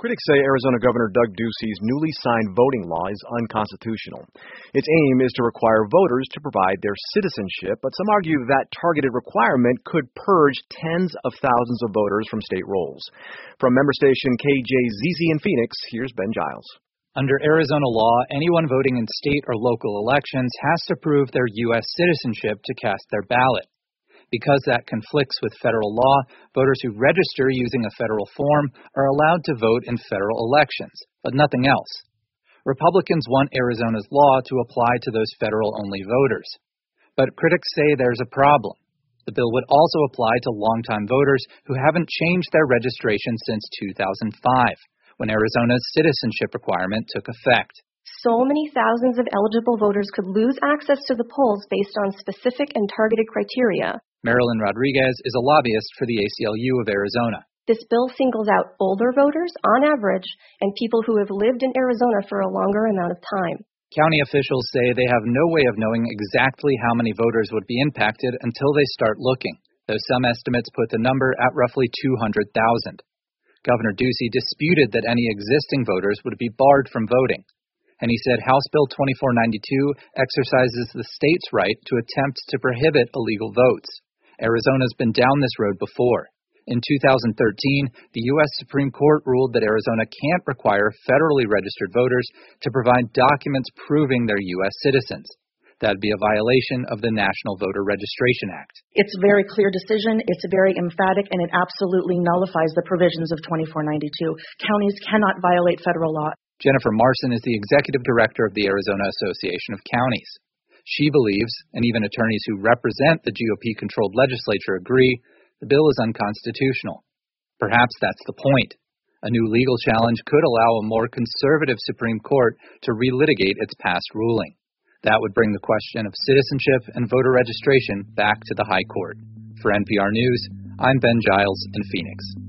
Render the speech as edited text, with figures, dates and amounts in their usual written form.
Critics say Arizona Governor Doug Ducey's newly signed voting law is unconstitutional. Its aim is to require voters to provide their citizenship, but some argue that targeted requirement could purge tens of thousands of voters from state rolls. From member station KJZZ in Phoenix, here's Ben Giles. Under Arizona law, anyone voting in state or local elections has to prove their U.S. citizenship to cast their ballot. Because that conflicts with federal law, voters who register using a federal form are allowed to vote in federal elections, but nothing else. Republicans want Arizona's law to apply to those federal-only voters. But critics say there's a problem. The bill would also apply to longtime voters who haven't changed their registration since 2005, when Arizona's citizenship requirement took effect. So many thousands of eligible voters could lose access to the polls based on specific and targeted criteria. Marilyn Rodriguez is a lobbyist for the ACLU of Arizona. This bill singles out older voters, on average, and people who have lived in Arizona for a longer amount of time. County officials say they have no way of knowing exactly how many voters would be impacted until they start looking, though some estimates put the number at roughly 200,000. Governor Ducey disputed that any existing voters would be barred from voting. And he said House Bill 2492 exercises the state's right to attempt to prohibit illegal votes. Arizona's been down this road before. In 2013, the U.S. Supreme Court ruled that Arizona can't require federally registered voters to provide documents proving they're U.S. citizens. That'd be a violation of the National Voter Registration Act. It's a very clear decision, it's very emphatic, and it absolutely nullifies the provisions of 2492. Counties cannot violate federal law. Jennifer Marson is the executive director of the Arizona Association of Counties. She believes, and even attorneys who represent the GOP-controlled legislature agree, the bill is unconstitutional. Perhaps that's the point. A new legal challenge could allow a more conservative Supreme Court to relitigate its past ruling. That would bring the question of citizenship and voter registration back to the High Court. For NPR News, I'm Ben Giles in Phoenix.